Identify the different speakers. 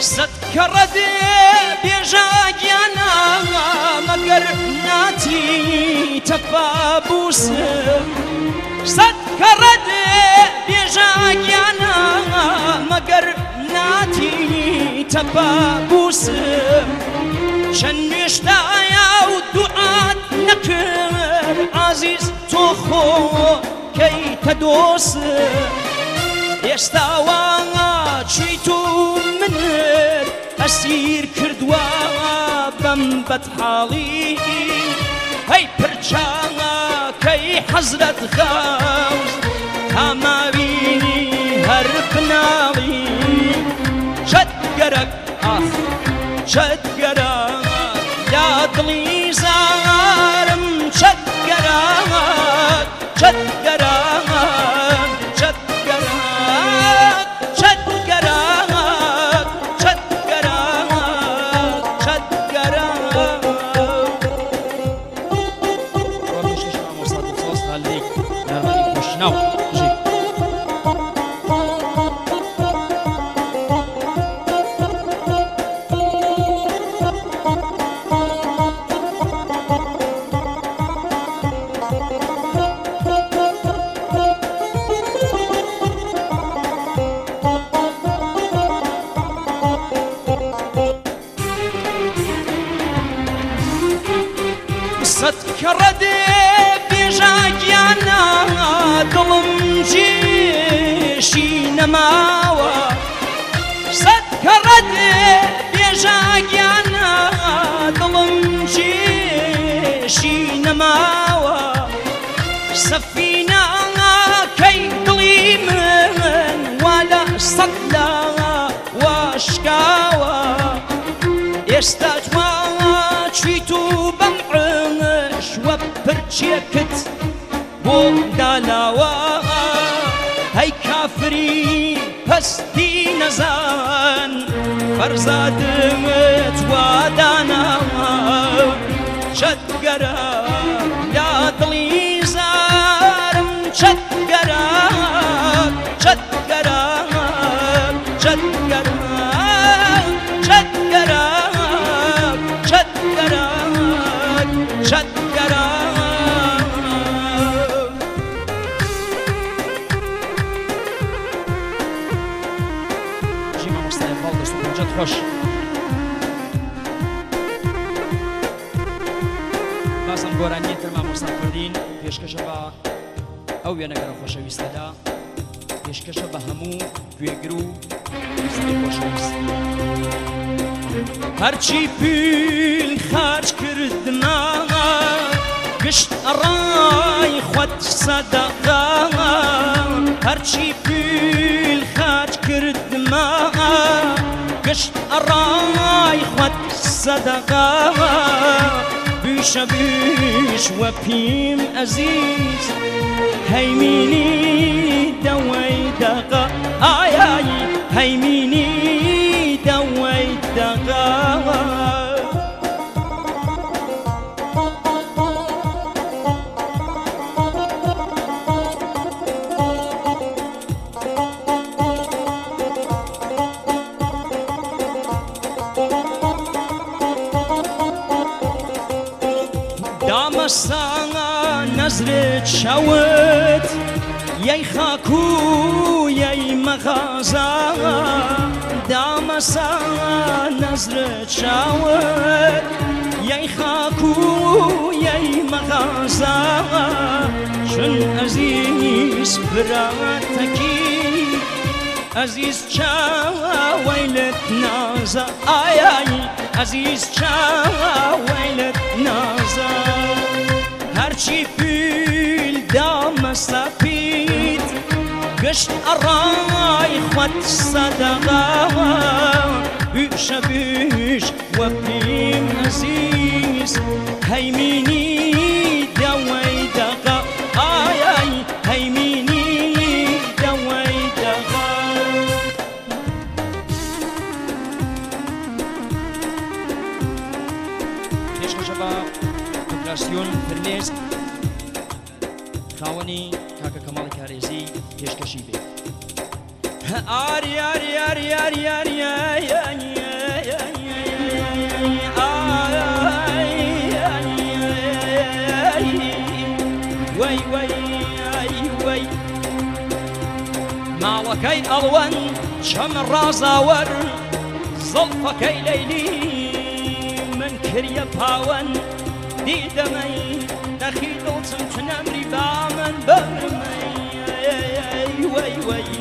Speaker 1: سەد کەڕەت بێژاگیانە مەگەر ناتی تەپابووسم سەد کەڕەت بێژاگیانە مەگەر ناتی تەپابووسم چەند نوێشتایە و دوعات نەکرد عەزیز تۆ خۆ کەیتە دۆسم ئێستاوە چیت و منت ئەسیر کردووە بەم بەدحاڵی هەی پرچاکەی حەزرەت غەوز تاماوینی هەر قناڵی چەتگەرەک ئاخ چەتگەرەک یا دڵی زارم چەتگەرەک چەتگەرەک سەد کەڕەت بێژاگیانە دڵم جێشی نەماوە سەد کەڕەت بێژاگیانە دڵم جێشی نەماوە سەفینەکەی دڵی من وا لە سەد لە واشکاوە ئێستا چیت و بەم وە پرچێکت بۆ داناوە هەی کافری پەستی نەزان فەرزادمت وا داناوە چەتگەرە یا دڵی زارم چەتگەرە چەتگەرە چەتگەرە چەتگەرە چەتگەرە چەتگەرە ژیمە مۆستای باڵ دەست و پەنجەت خۆش باسم گۆرانیە تەرما مۆستاکردین پێشکەشە بە ئەو وێنەگەرە خۆشەویستەدا پێشکەشە بە هەموو گوێگر و ویستی خۆشەویست هەرچی پیل خارج کردمە گشت ئەڕای خۆت سەدەقە هەرچی پیل خارج کردمە گشت ئەڕای خۆت سەدەقە بیشە بیش وە پیم ئەزیز هەیمینی دەوەی دەقە ئایایی هەیمینی دەوەی دەقە دامەسا نەزرت شەوت یەی خاک و یەی مەغازە دامەسا نەزرت شەوت یەی خاک و یەی مەغازە چون ئەزیز براتەکی ئەزیز چاوەی لێت نازە ئایایی ئەزیز چاوەی لێت نازە هەرچی پیل دامەسە پیت گشت ئەڕای خۆت سەدەقە بیشە بیش وە پیم ئەزیز هەیمینی دەوەی دەقە ئایایی هەیمینی دەوەی دەقە پێشکەشە بە فدراسیۆن فرنێز خاوەنی کاکە کەماڵی کارێزی پێشکەشی بێت آری آری آری آری آری وای وای ماڵەکەی ئەڵوەن چەم ڕازاوەر زەڵفەکەی لەیلی من کریە پاوەن دیدەمەی نەخی دڵچم چنەمری با من بەرمەی وای وای